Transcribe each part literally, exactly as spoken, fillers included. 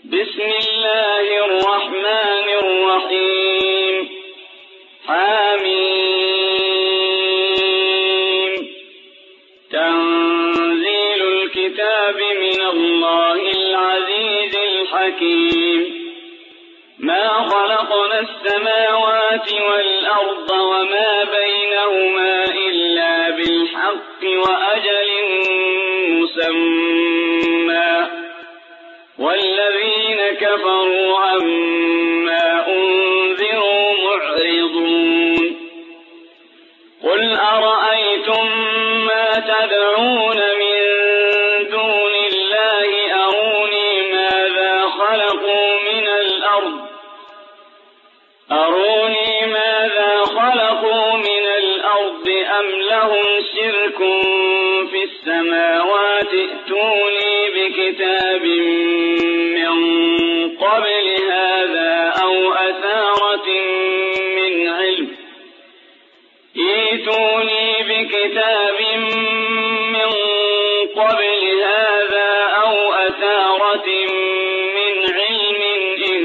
بسم الله الرحمن الرحيم حميم تنزيل الكتاب من الله العزيز الحكيم ما خلقنا السماوات والأرض وما بينهما إلا بالحق وأجل مسمى والذين كفروا عما أنذروا معرضون قل أرأيتم ما تدعون من دون الله أروني ماذا خلقوا من الأرض أروني ماذا خلقوا من الأرض أم لهم شرك في السماوات ائتوني بكتاب من قبل هذا أو أثارة من علم ائتوني بكتاب من قبل هذا أو أثارة من علم إن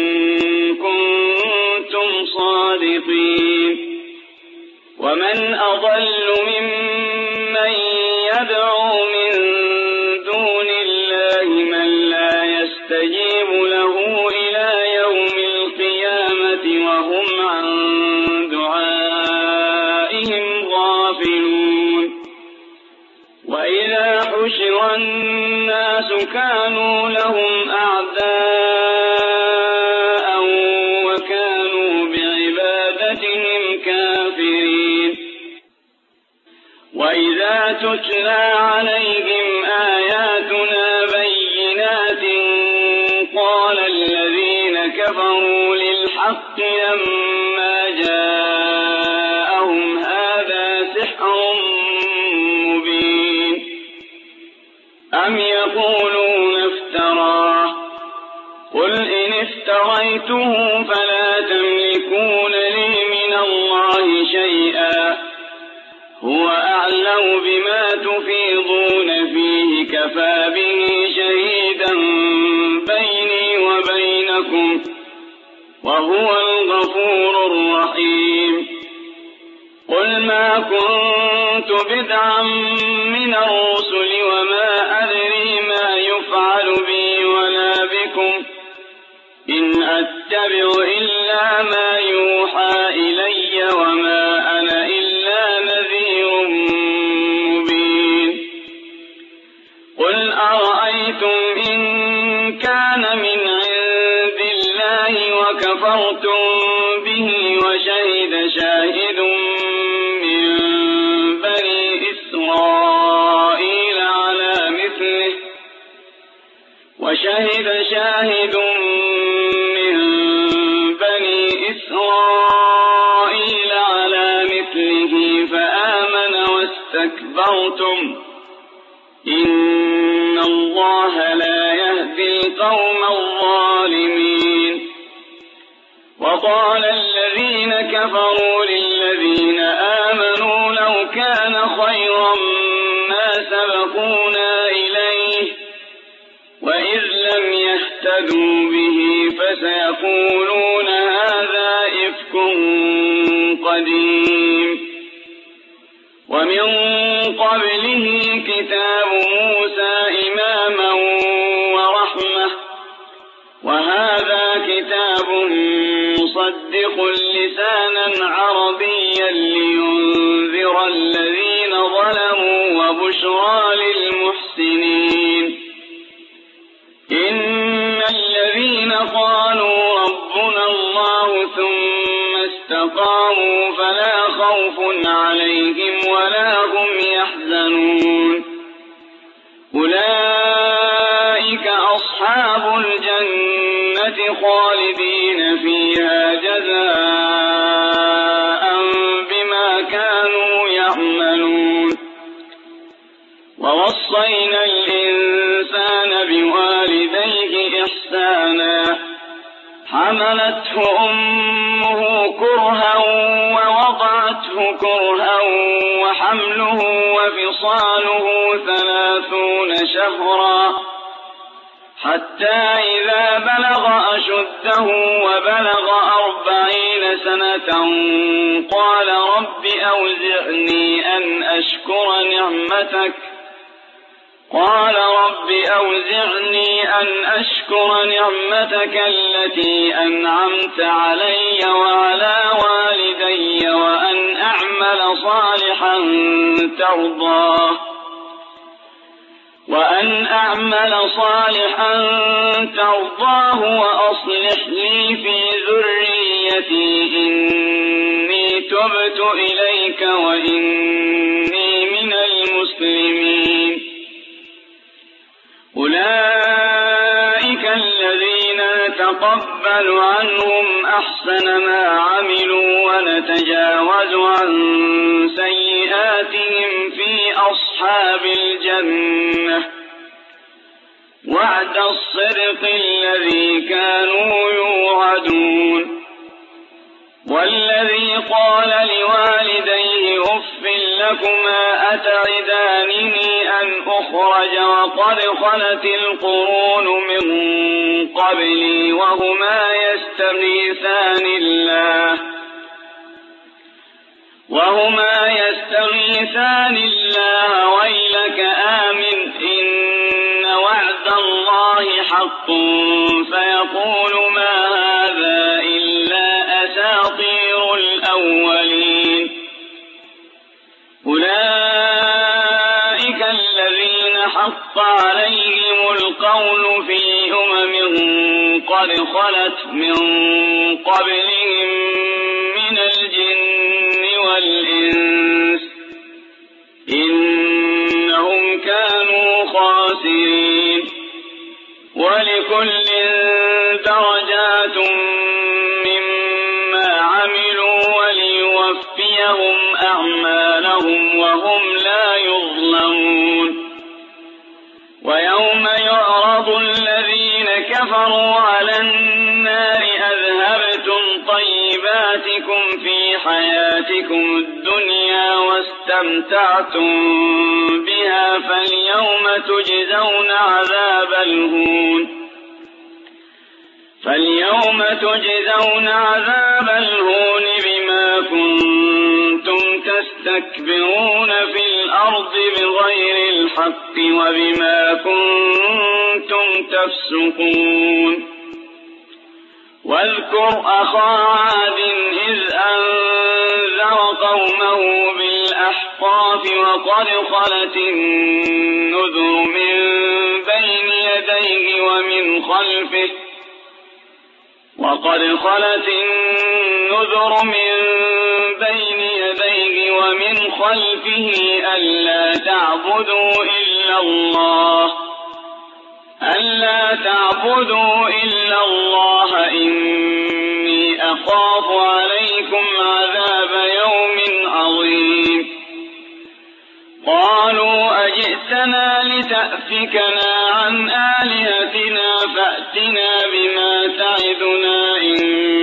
كنتم صادقين ومن أضل ممن يدعو من دون الله من لا يستجيب له إلى يوم القيامة وهم عن دعائهم غافلون وإذا حشر الناس كانوا لهم أعداء وكانوا بعبادتهم كافرين وإذا تتلى عليهم آياتنا بينات قال الذين كفروا للحق لما جاءهم هذا سحر مبين أم يقولون افتراه قل إن افتريته فلا تملكون لي من الله شيئا هو أعلم بما تفيضون فيه كفى به شهيدا بيني وبينكم وهو الغفور الرحيم قل ما كنت بدعا من الرسل وما أدري ما يفعل بي ولا بكم إن أتبع إلا ما يوحى إلي وما أنا إلا نذير مبين قل أرأيتم إن كان من عند الله وكفرتم به وشهد شاهد من بني إسرائيل على مثله وشهد شاهد من بني إسرائيل على مثله فآمن واستكبرتم إن الله لا يهدي القوم الظالمين وقال الذين كفروا للذين آمنوا لو كان خيرا ما سبقونا إليه وإذ لم يهتدوا به فسيقولون هذا إفك قديم ومن قبله كتاب موسى إماما ورحمة وهذا كتاب مصدق لسانا عربيا لينذر الذين ظلموا وبشرى للمحسنين إن الذين قالوا ربنا الله ثم استقاموا فلا خوف عليهم ولا هم يحزنون أولئك أصحاب الجنة خالدين فيها جزاء بما كانوا يعملون ووصينا الإنسان بوالديه إحسانا حملته أمه كرها ووضعته كرها وحمله وفصاله ثلاثون شهرا حتى إذا بلغ أشده وبلغ أربعين سنة قال رب أوزعني أن أشكر نعمتك قال رب أوزعني أن أشكر نعمتك التي أنعمت علي وعلى والدي وأن أعمل صالحا ترضاه وأن أعمل صالحا ترضاه وأصلح لي في ذريتي إني تبت إليك وإني من المسلمين. أولئك الذين نتقبل عنهم أحسن ما عملوا ونتجاوز عن سيئاتهم في أصحاب الجنة وعد الصدق الذي كانوا يوعدون. والذي قال لوالديه أف لكما أتعدانني أن أخرج وقد خلت القرون من قبلي وهما يستغيثان الله وهما يستغيثان الله ويلك آمن إن وعد الله حق فيقول ما هذا إلا أساطير الأولين. أولئك الذين حق عليهم القول في أمم قد خلت من قبلهم من الجن والإنس إنهم كانوا خاسرين. ولكل درجات مما عملوا وليوفيهم أعمالهم وهم لا يظلمون. ويوم يعرض الذين كفروا على النار أذهبتم طيباتكم في حياتكم الدنيا واستمتعتم بها فاليوم تجزون عذاب الهون فاليوم تجزون عذاب الهون بما كنتم تستكبرون في الأرض بغير الحق وبما كنتم تفسقون. واذكر أخا عاد إذ أنذر قومه بالأحقاف وقد خلت النذر من بين يديه ومن خلفه وقد خلت النذر من بين يديه ومن خلفه ألا تعبدوا إلا الله ألا تعبدوا إلا الله إني أخاف عليكم عذاب يوم عظيم. قالوا أجئتنا لتأفكنا عن آلهتنا فأتنا بما تعدنا إن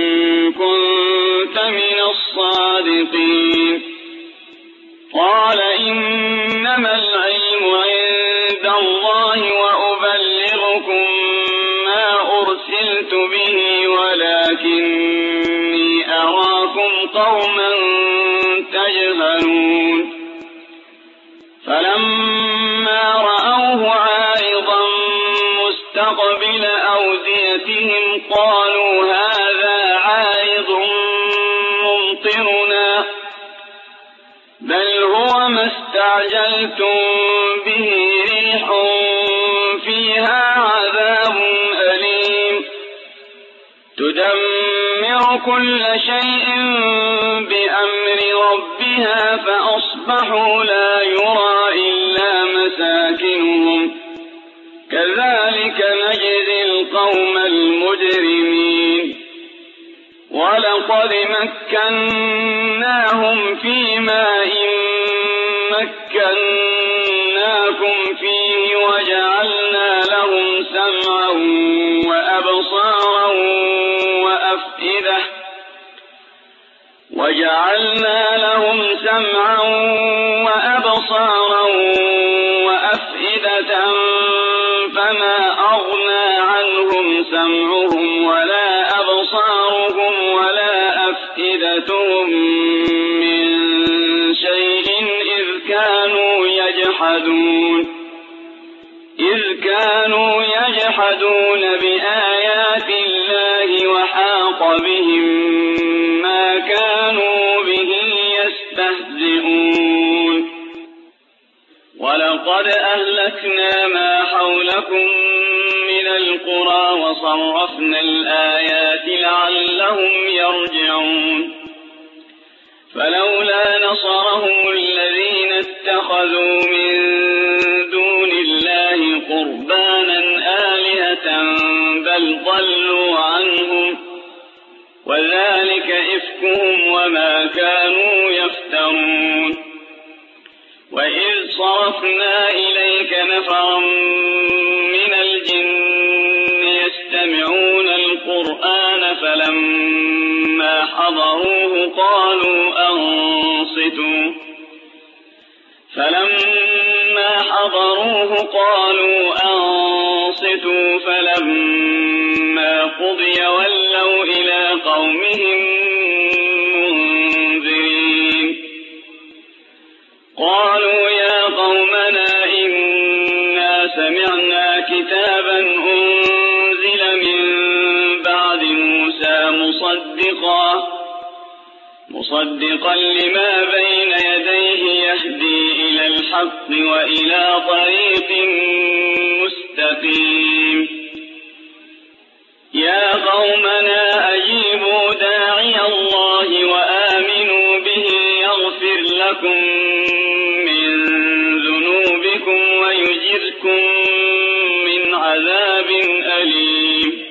كنت من الصادقين. قال إنما العلم عند الله وأبلغكم ما أرسلت به ولكني أراكم قوما تجهلون. فلما رأوه عارضا مستقبل أوديتهم قالوا هذا عارض ممطرنا بل هو ما استعجلتم به ريح فيها عذاب أليم تدمر كل شيء بأمر ربها فأصبحوا لا يرى إلا مساكنهم كذلك نجزي القوم المجرمين. ولقد مكناهم في ماء مكناكم فيه وجعلنا لهم سمعا وأبصارا وأفئدة وجعلنا لهم سمعا وأبصارا وأفئدة فما أغنى سمعهم ولا أبصارهم ولا أفئدتهم من شيء إذ كانوا يجحدون إذ كانوا يجحدون بآيات الله وحاق بهم ما كانوا به يستهزئون ولقد أهلكنا ما حولكم من القرى وصرفنا الآيات لعلهم يرجعون فلولا نصرهم الذين اتخذوا من دون الله قربانا آلهة بل ضلوا عنهم وذلك إفكهم وما كانوا يفترون وإذ صرفنا إليك نفرا من الجن يستمعون القرآن فلما حضروه قالوا أنصتوا فلما حضروه قالوا أنصتوا فلما قضي ولوا إلى قومهم منذرين قالوا يا قومنا إنا سمعنا كتابا أنزل من بعد موسى مصدقا مصدقا لما بين يديه يهدي إلى الحق وإلى طريق مستقيم يا قومنا أجيبوا داعي الله وآمنوا به يغفر لكم من ذنوبكم ويجركم من عذاب أليم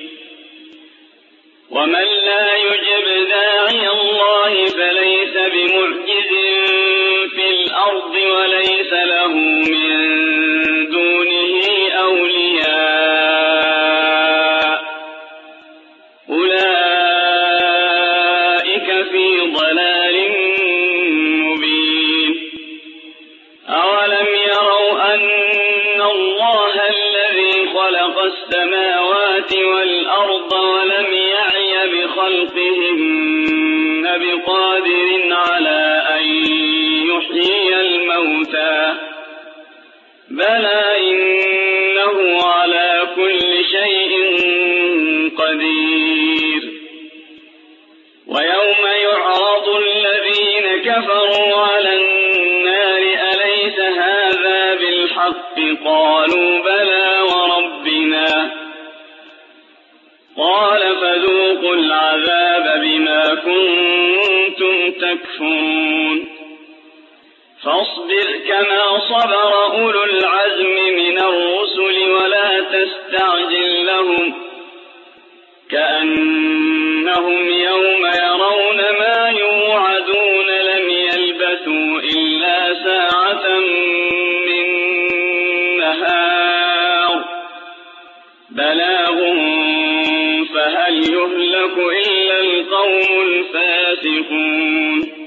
ومن لا يجب داعي الله فليس بمعجز في الأرض وليس له من دونه أولياء أولئك في ضلال مبين أولم يروا أن الله الذي خلق السماوات والأرض ولم يعي بخلقهن بقادر على أن يحيي الموتى بلى إنه على كل شيء قدير ويوم يعرض الذين كفروا على النار أليس هذا بالحق قالوا بلى وربنا قال فذوقوا العذاب بما كنتم تكفرون فاصبر كما صبر أولو العزم من الرسل ولا تستعجل لهم كأنهم يوم يرون ما يوعدون لم يلبثوا إلا ساعة من نهار بلاغ فهل يهلك إلا القوم الفاسقون